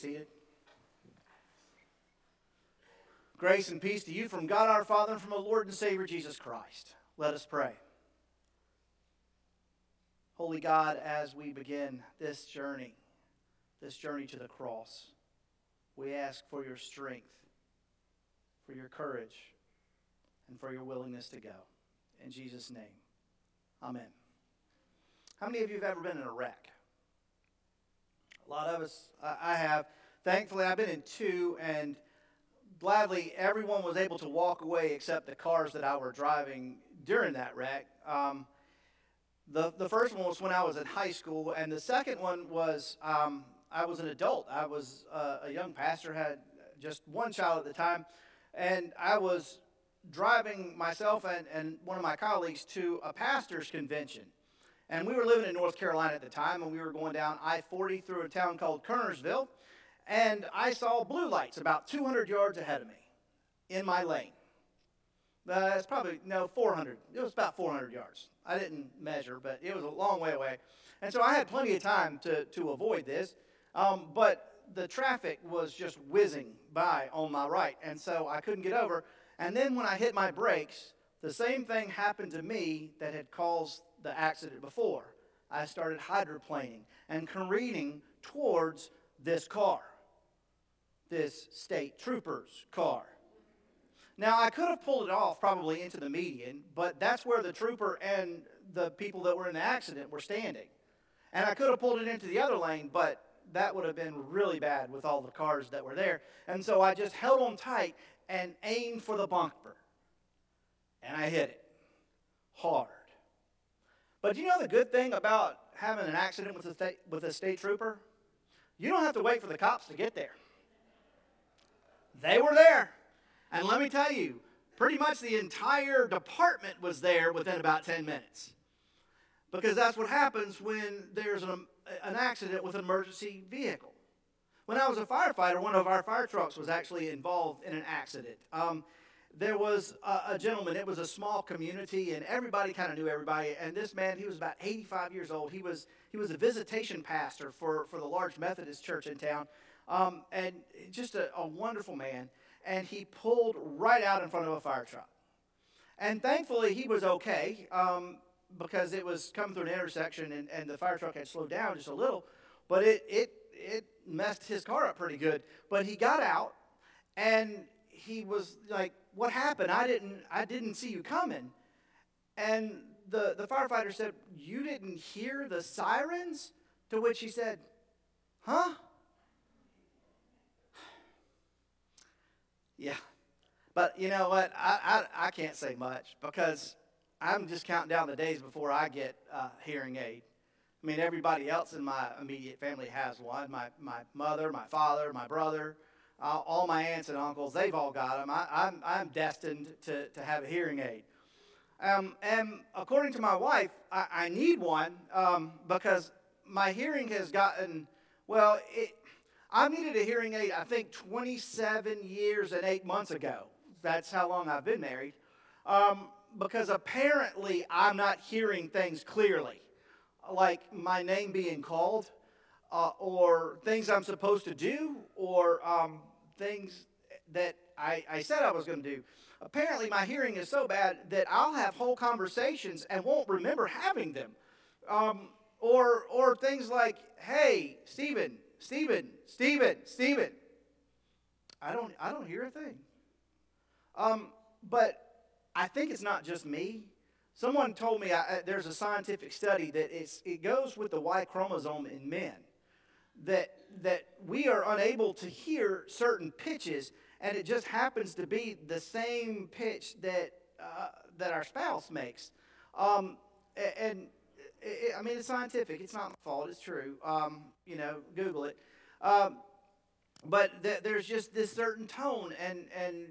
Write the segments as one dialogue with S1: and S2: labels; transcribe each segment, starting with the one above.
S1: Seated. Grace and peace to you from God our Father and from our Lord and Savior Jesus Christ. Let us pray. Holy God, as we begin this journey to the cross, we ask for your strength, for your courage, and for your willingness to go. In Jesus' name, amen. How many of you have ever been in a wreck? A lot of us, I have. Thankfully, I've been in two, and gladly everyone was able to walk away except the cars that I were driving during that wreck. The first one was when I was in high school, and the second one was I was an adult. I was a young pastor, had just one child at the time, and I was driving myself and one of my colleagues to a pastor's convention. And we were living in North Carolina at the time, and we were going down I-40 through a town called Kernersville, and I saw blue lights about 200 yards ahead of me in my lane. It's probably, 400. It was about 400 yards. I didn't measure, but it was a long way away. And so I had plenty of time to avoid this, but the traffic was just whizzing by on my right, and so I couldn't get over. And then when I hit my brakes, the same thing happened to me that had caused the accident before. I started hydroplaning and careening towards this car, this state trooper's car. Now, I could have pulled it off probably into the median, but that's where the trooper and the people that were in the accident were standing. And I could have pulled it into the other lane, but that would have been really bad with all the cars that were there. And so I just held on tight and aimed for the bumper. And I hit it hard. But you know the good thing about having an accident with a state trooper? You don't have to wait for the cops to get there. They were there. And let me tell you, pretty much the entire department was there within about 10 minutes. Because that's what happens when there's an accident with an emergency vehicle. When I was a firefighter, one of our fire trucks was actually involved in an accident. There was a gentleman, it was a small community, and everybody kind of knew everybody. And this man, he was about 85 years old. He was a visitation pastor for the large Methodist church in town, and just a wonderful man. And he pulled right out in front of a fire truck. And thankfully, he was okay, because it was coming through an intersection, and the fire truck had slowed down just a little. But it messed his car up pretty good. But he got out, and he was like, "What happened? I didn't see you coming." And the firefighter said, "You didn't hear the sirens?" To which he said, "Huh?" Yeah. But you know what? I can't say much because I'm just counting down the days before I get a hearing aid. I mean, everybody else in my immediate family has one. My mother, my father, my brother, all my aunts and uncles, they've all got them. I'm destined to have a hearing aid. And according to my wife, I need one because my hearing has gotten, I needed a hearing aid, I think, 27 years and 8 months ago. That's how long I've been married. Because apparently I'm not hearing things clearly, like my name being called, or things I'm supposed to do, or things that I said I was going to do. Apparently my hearing is so bad that I'll have whole conversations and won't remember having them. Or things like, "Hey, Stephen. I don't hear a thing. But I think it's not just me. Someone told me there's a scientific study that it goes with the Y chromosome in men, that we are unable to hear certain pitches, and it just happens to be the same pitch that our spouse makes. It's scientific. It's not my fault. It's true. Google it. But there's just this certain tone, and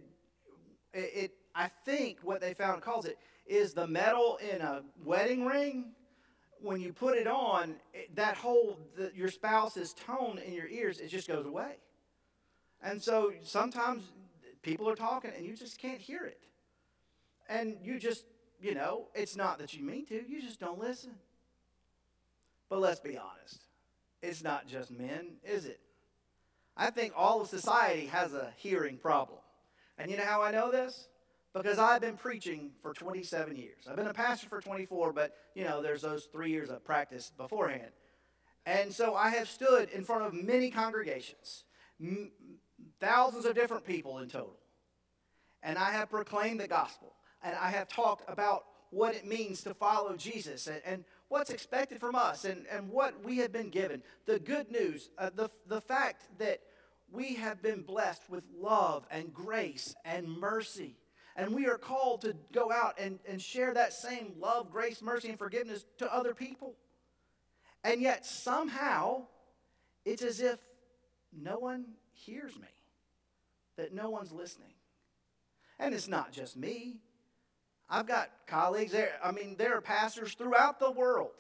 S1: I think what they found calls it is the metal in a wedding ring. When you put it on, your spouse's tone in your ears, it just goes away. And so sometimes people are talking and you just can't hear it. And you just, it's not that you mean to, you just don't listen. But let's be honest. It's not just men, is it? I think all of society has a hearing problem. And you know how I know this? Because I've been preaching for 27 years. I've been a pastor for 24, but, there's those 3 years of practice beforehand. And so I have stood in front of many congregations, thousands of different people in total. And I have proclaimed the gospel. And I have talked about what it means to follow Jesus and what's expected from us and what we have been given. The good news, the fact that we have been blessed with love and grace and mercy. And we are called to go out and share that same love, grace, mercy, and forgiveness to other people. And yet somehow it's as if no one hears me, that no one's listening. And it's not just me. I've got colleagues there. There are pastors throughout the world.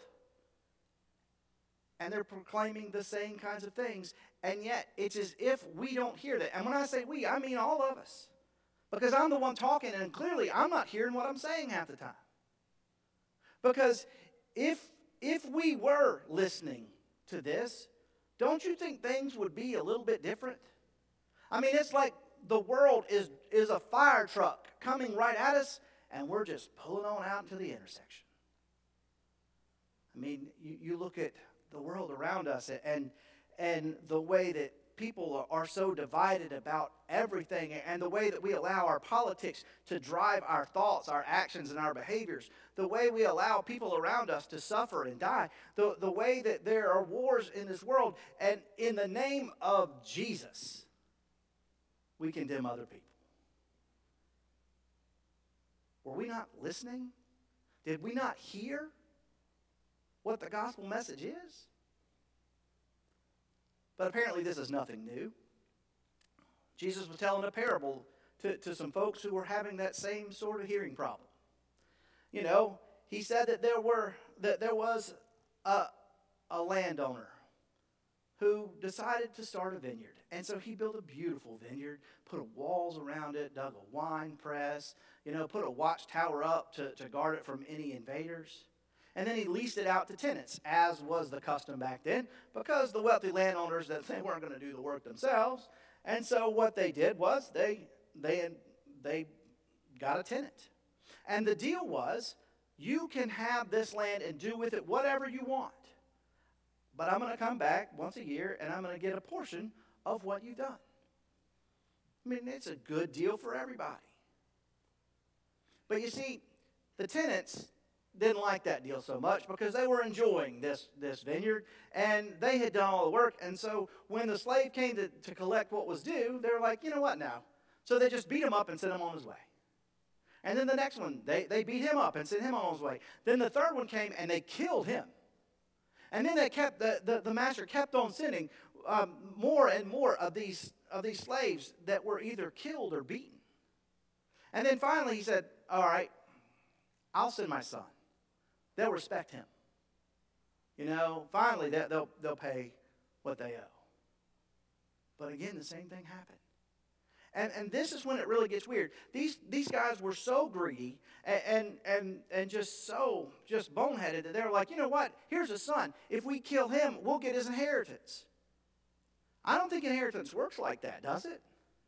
S1: And they're proclaiming the same kinds of things. And yet it's as if we don't hear that. And when I say we, I mean all of us. Because I'm the one talking, and clearly I'm not hearing what I'm saying half the time. Because if we were listening to this, don't you think things would be a little bit different? It's like the world is a fire truck coming right at us, and we're just pulling on out into the intersection. You look at the world around us and the way that people are so divided about everything, and the way that we allow our politics to drive our thoughts, our actions, and our behaviors, the way we allow people around us to suffer and die, the way that there are wars in this world, and in the name of Jesus, we condemn other people. Were we not listening? Did we not hear what the gospel message is? But apparently this is nothing new. Jesus was telling a parable to some folks who were having that same sort of hearing problem. He said that there was a landowner who decided to start a vineyard. And so he built a beautiful vineyard, put walls around it, dug a wine press, put a watchtower up to guard it from any invaders. And then he leased it out to tenants, as was the custom back then, because the wealthy landowners, they weren't going to do the work themselves. And so what they did was they got a tenant. And the deal was, you can have this land and do with it whatever you want. But I'm going to come back once a year, and I'm going to get a portion of what you've done. It's a good deal for everybody. But you see, the tenants didn't like that deal so much because they were enjoying this vineyard, and they had done all the work. And so when the slave came to collect what was due, they were like, you know what now? So they just beat him up and sent him on his way. And then the next one, they beat him up and sent him on his way. Then the third one came and they killed him. And then the master kept on sending more and more of these slaves that were either killed or beaten. And then finally he said, all right, I'll send my son. They'll respect him. Finally they'll pay what they owe. But again, the same thing happened. And this is when it really gets weird. These guys were so greedy and just boneheaded that they were like, you know what? Here's a son. If we kill him, we'll get his inheritance. I don't think inheritance works like that, does it?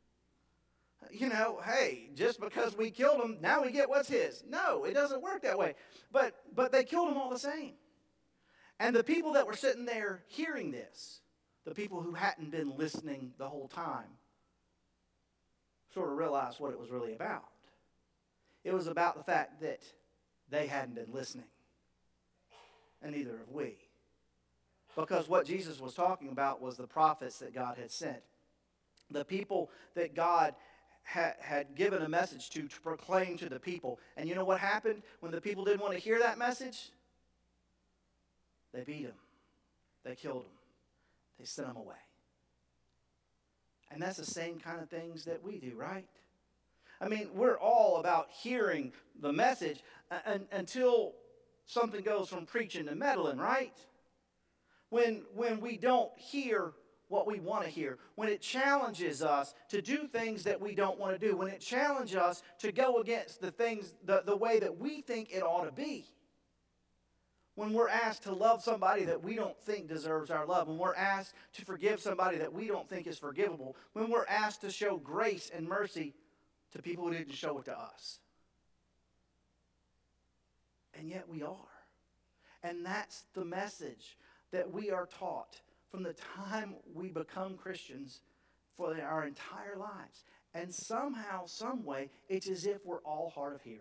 S1: Hey, just because we killed him, now we get what's his. No, it doesn't work that way. But they killed him all the same. And the people that were sitting there hearing this, the people who hadn't been listening the whole time, sort of realized what it was really about. It was about the fact that they hadn't been listening. And neither have we. Because what Jesus was talking about was the prophets that God had sent. The people that God had given a message to proclaim to the people. And you know what happened when the people didn't want to hear that message? They beat him. They killed him. They sent him away. And that's the same kind of things that we do, right? We're all about hearing the message until something goes from preaching to meddling, right? When we don't hear what we want to hear, when it challenges us to do things that we don't want to do, when it challenges us to go against the things, the way that we think it ought to be, when we're asked to love somebody that we don't think deserves our love, when we're asked to forgive somebody that we don't think is forgivable, when we're asked to show grace and mercy to people who didn't show it to us. And yet we are. And that's the message that we are taught from the time we become Christians for our entire lives. And somehow, some way, it's as if we're all hard of hearing.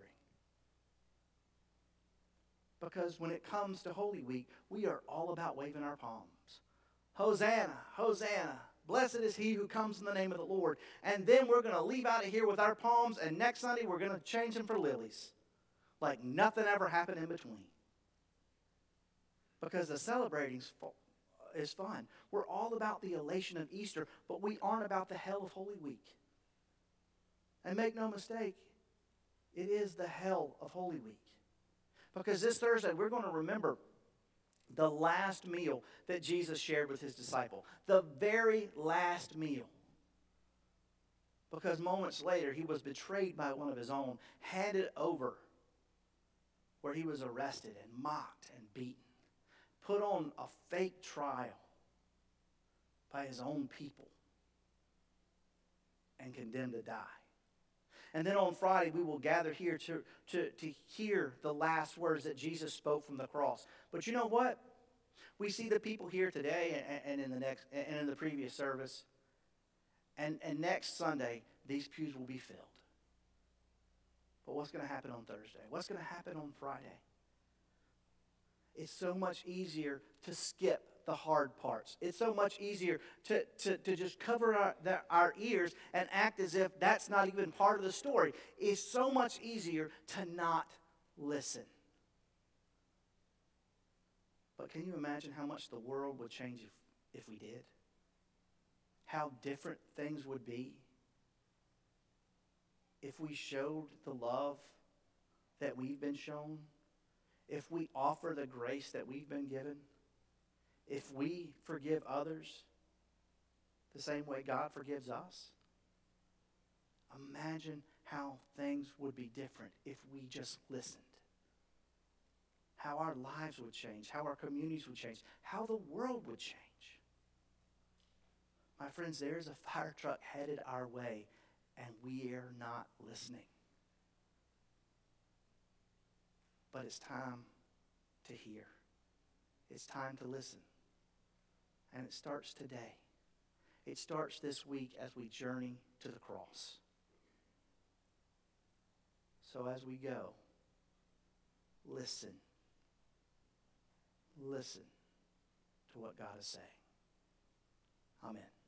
S1: Because when it comes to Holy Week, we are all about waving our palms. Hosanna, Hosanna, blessed is he who comes in the name of the Lord. And then we're going to leave out of here with our palms, and next Sunday we're going to change them for lilies. Like nothing ever happened in between. Because the celebrating is fun. We're all about the elation of Easter, but we aren't about the hell of Holy Week. And make no mistake, it is the hell of Holy Week. Because this Thursday, we're going to remember the last meal that Jesus shared with his disciple. The very last meal. Because moments later, he was betrayed by one of his own, handed over where he was arrested and mocked and beaten, put on a fake trial by his own people, and condemned to die. And then on Friday, we will gather here to hear the last words that Jesus spoke from the cross. But you know what? We see the people here today and in the previous service. And next Sunday, these pews will be filled. But what's going to happen on Thursday? What's going to happen on Friday? It's so much easier to skip the hard parts. It's so much easier to just cover our ears and act as if that's not even part of the story. It's so much easier to not listen. But can you imagine how much the world would change if we did? How different things would be if we showed the love that we've been shown, if we offer the grace that we've been given, if we forgive others the same way God forgives us. Imagine how things would be different if we just listened. How our lives would change, how our communities would change, how the world would change. My friends, there's a fire truck headed our way, and we are not listening. But it's time to hear. It's time to listen. And it starts today. It starts this week as we journey to the cross. So as we go, listen. Listen to what God is saying. Amen.